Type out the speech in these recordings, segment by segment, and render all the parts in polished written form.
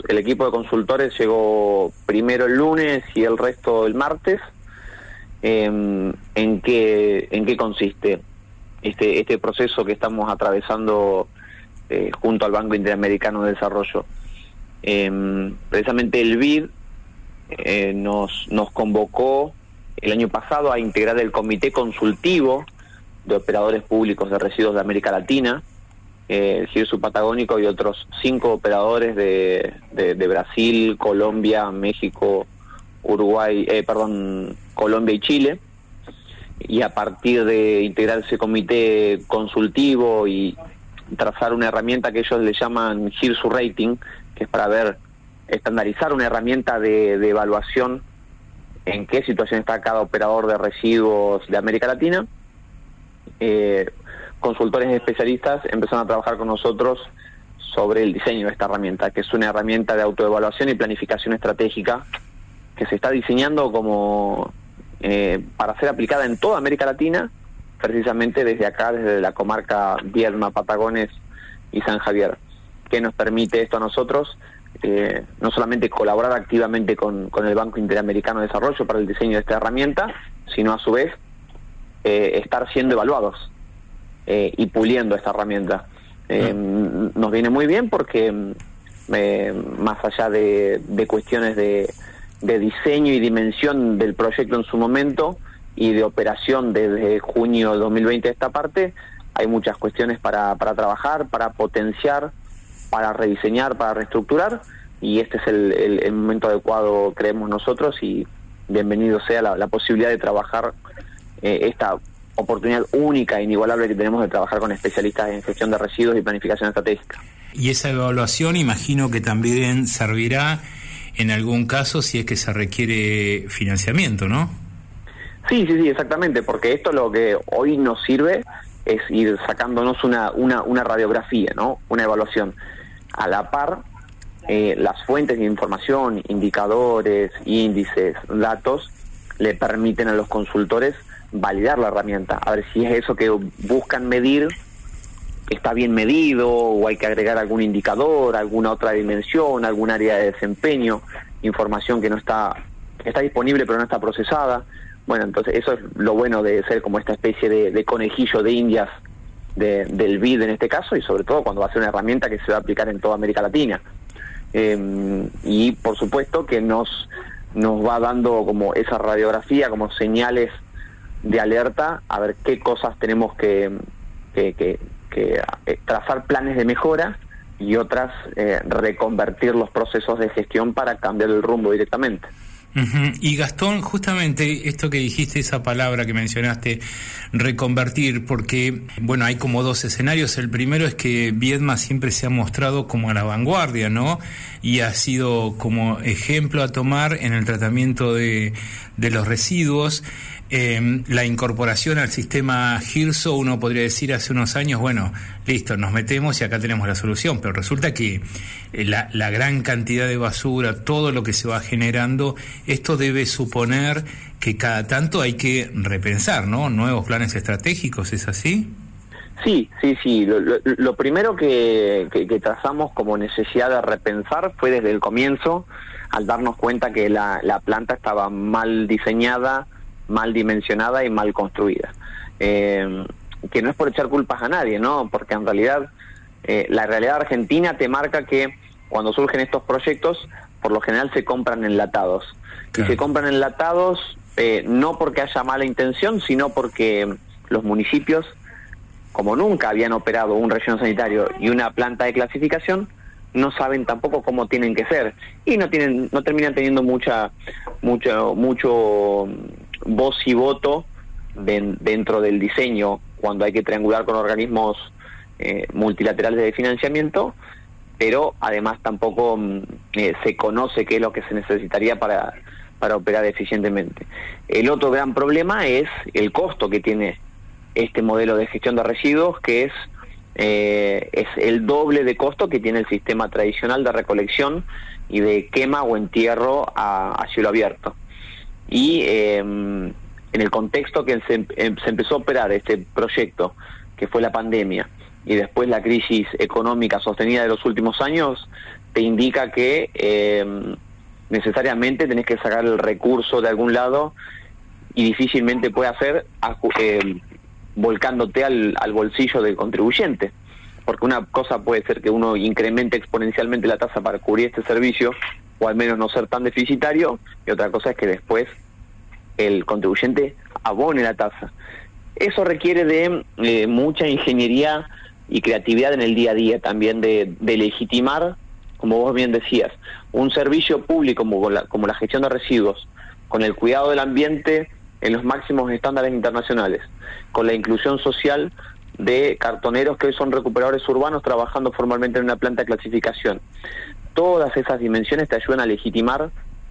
el equipo de consultores llegó primero el lunes y el resto el martes. ¿En qué consiste este proceso que estamos atravesando junto al Banco Interamericano de Desarrollo? Precisamente el BID nos convocó el año pasado a integrar el Comité Consultivo de Operadores Públicos de Residuos de América Latina, el GIRSU Patagónico y otros 5 operadores de Brasil, Colombia, México, Uruguay, Colombia y Chile. Y a partir de integrar ese comité consultivo y trazar una herramienta que ellos le llaman GIRSU Rating, que es para estandarizar una herramienta de evaluación en qué situación está cada operador de residuos de América Latina, consultores especialistas empezaron a trabajar con nosotros sobre el diseño de esta herramienta, que es una herramienta de autoevaluación y planificación estratégica que se está diseñando como para ser aplicada en toda América Latina, precisamente desde acá, desde la comarca Viedma, Patagones y San Javier. ¿Qué nos permite esto a nosotros? No solamente colaborar activamente con el Banco Interamericano de Desarrollo para el diseño de esta herramienta, sino a su vez estar siendo evaluados y puliendo esta herramienta. Nos viene muy bien porque más allá de cuestiones de diseño y dimensión del proyecto en su momento y de operación desde junio de 2020 a esta parte, hay muchas cuestiones para trabajar, para potenciar, para rediseñar, para reestructurar, y este es el momento adecuado, creemos nosotros, y bienvenido sea la posibilidad de trabajar esta oportunidad única e inigualable que tenemos de trabajar con especialistas en gestión de residuos y planificación estratégica. Y esa evaluación imagino que también servirá en algún caso si es que se requiere financiamiento, ¿no? Sí, exactamente, porque esto lo que hoy nos sirve es ir sacándonos una radiografía, ¿no? Una evaluación. A la par, las fuentes de información, indicadores, índices, datos, le permiten a los consultores validar la herramienta, a ver si es eso que buscan medir, está bien medido, o hay que agregar algún indicador, alguna otra dimensión, algún área de desempeño, información que está disponible pero no está procesada. Bueno, entonces eso es lo bueno de ser como esta especie de conejillo de indias del BID en este caso, y sobre todo cuando va a ser una herramienta que se va a aplicar en toda América Latina. Y por supuesto que nos va dando como esa radiografía, como señales de alerta, a ver qué cosas tenemos que trazar planes de mejora, y otras reconvertir los procesos de gestión para cambiar el rumbo directamente. Uh-huh. Y Gastón, justamente esto que dijiste, esa palabra que mencionaste, reconvertir, porque bueno, hay como 2 escenarios. El primero es que Viedma siempre se ha mostrado como a la vanguardia, ¿no? Y ha sido como ejemplo a tomar en el tratamiento de los residuos. La incorporación al sistema GIRSO, uno podría decir hace unos años, bueno, listo, nos metemos y acá tenemos la solución, pero resulta que la gran cantidad de basura, todo lo que se va generando, esto debe suponer que cada tanto hay que repensar, ¿no? Nuevos planes estratégicos, ¿es así? Sí. Lo primero que trazamos como necesidad de repensar fue desde el comienzo, al darnos cuenta que la planta estaba mal diseñada, mal dimensionada y mal construida. Que no es por echar culpas a nadie, ¿no? Porque en realidad la realidad argentina te marca que cuando surgen estos proyectos, por lo general se compran enlatados. Claro. Y se compran enlatados no porque haya mala intención, sino porque los municipios, como nunca habían operado un relleno sanitario y una planta de clasificación, no saben tampoco cómo tienen que ser, y no terminan teniendo mucho voz y voto dentro del diseño cuando hay que triangular con organismos multilaterales de financiamiento, pero además tampoco se conoce qué es lo que se necesitaría para operar eficientemente. El otro gran problema es el costo que tiene este modelo de gestión de residuos, que es el doble de costo que tiene el sistema tradicional de recolección y de quema o entierro a cielo abierto. Y en el contexto que se empezó a operar este proyecto, que fue la pandemia, y después la crisis económica sostenida de los últimos años, te indica que necesariamente tenés que sacar el recurso de algún lado y difícilmente puede hacer volcándote al bolsillo del contribuyente. Porque una cosa puede ser que uno incremente exponencialmente la tasa para cubrir este servicio, o al menos no ser tan deficitario, y otra cosa es que después el contribuyente abone la tasa. Eso requiere de mucha ingeniería y creatividad en el día a día, también de legitimar, como vos bien decías, un servicio público como la gestión de residuos, con el cuidado del ambiente en los máximos estándares internacionales, con la inclusión social de cartoneros que hoy son recuperadores urbanos trabajando formalmente en una planta de clasificación. Todas esas dimensiones te ayudan a legitimar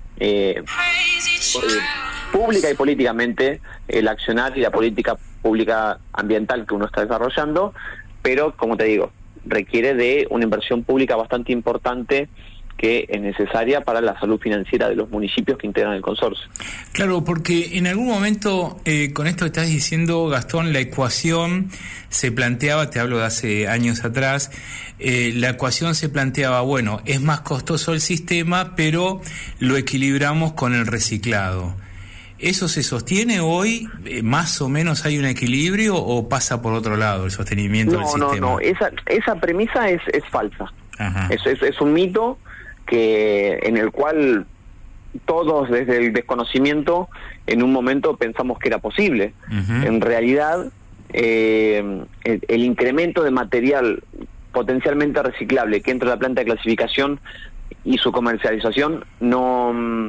pública y políticamente el accionar y la política pública ambiental que uno está desarrollando, pero, como te digo, requiere de una inversión pública bastante importante que es necesaria para la salud financiera de los municipios que integran el consorcio. Claro, porque en algún momento, con esto que estás diciendo, Gastón, la ecuación se planteaba, te hablo de hace años atrás, la ecuación se planteaba, bueno, es más costoso el sistema, pero lo equilibramos con el reciclado. ¿Eso se sostiene hoy? ¿Más o menos hay un equilibrio o pasa por otro lado el sostenimiento del sistema? No, esa premisa es falsa. Ajá. Es un mito en el cual todos desde el desconocimiento en un momento pensamos que era posible. Uh-huh. En realidad el incremento de material potencialmente reciclable que entra a la planta de clasificación y su comercialización no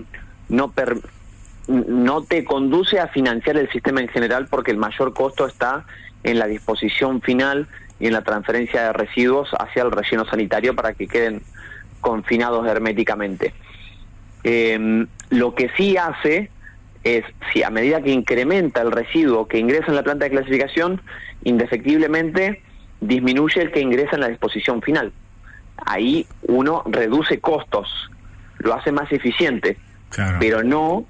te conduce a financiar el sistema en general, porque el mayor costo está en la disposición final y en la transferencia de residuos hacia el relleno sanitario para que queden confinados herméticamente. Lo que sí hace es, si a medida que incrementa el residuo que ingresa en la planta de clasificación, indefectiblemente disminuye el que ingresa en la disposición final. Ahí uno reduce costos, lo hace más eficiente, claro, pero no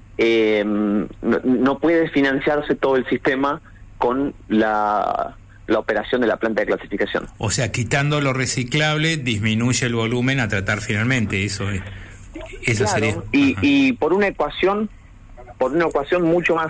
puede financiarse todo el sistema con la operación de la planta de clasificación. O sea, quitando lo reciclable disminuye el volumen a tratar finalmente, eso claro, sería. Y por una ecuación mucho más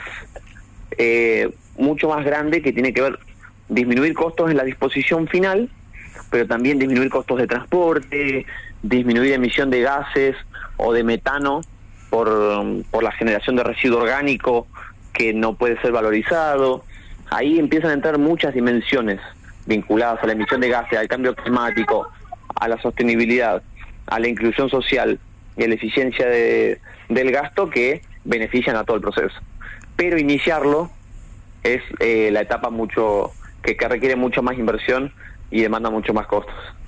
grande, que tiene que ver disminuir costos en la disposición final, pero también disminuir costos de transporte, disminuir emisión de gases o de metano por la generación de residuo orgánico que no puede ser valorizado. Ahí empiezan a entrar muchas dimensiones vinculadas a la emisión de gases, al cambio climático, a la sostenibilidad, a la inclusión social y a la eficiencia del gasto, que benefician a todo el proceso. Pero iniciarlo es la etapa que requiere mucho más inversión y demanda mucho más costos.